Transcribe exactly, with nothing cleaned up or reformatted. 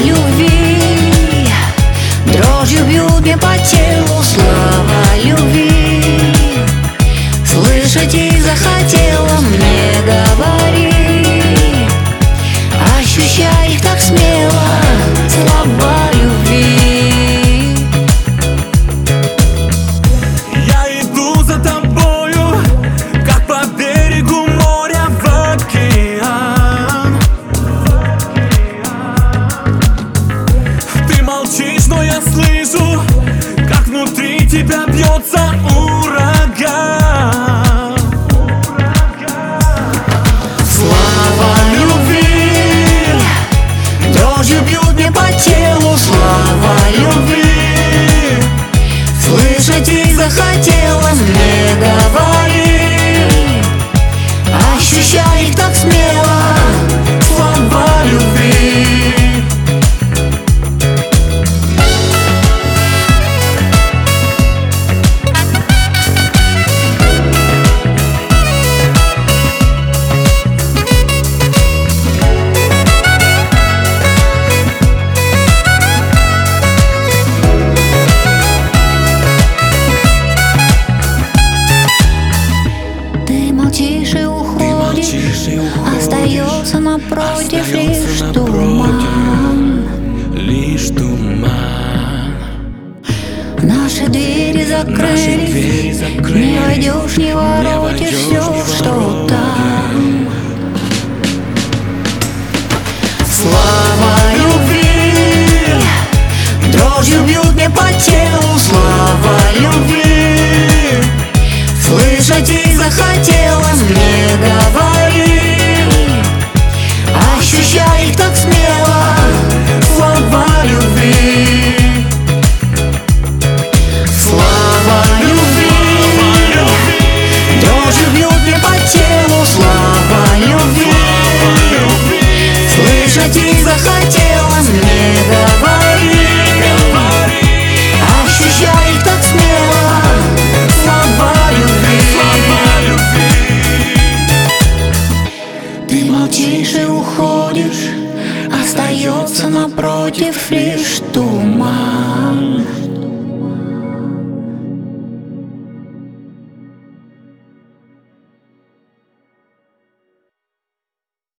любви дрожью бьют мне по телу слова любви. Слышать их захотела, мне говори, ощущай их так смело, слова любви. Я иду за тобою, как по берегу моря в океан. Ты молчишь, но я слышу, как внутри тебя бьется ураган. Слова любви дрожью бьют мне по телу слова любви. Слышать их захотела, мне говори, ощущай их так смело, слова любви. Молчишь и уходишь, остается напротив лишь туман. Лишь туман. Наши двери закрылись, не войдешь, не воротишь все, что там. Слова любви дрожью бьют мне по телу слова любви. Слышать их захотела, мне говори, ощущай их так смело, слова любви. Слова любви дрожью бьют мне по телу слова любви. Слышать их захотела, мне говори, ощущай их так смело, слова любви. Ты молчишь и уходишь, остается напротив лишь туман.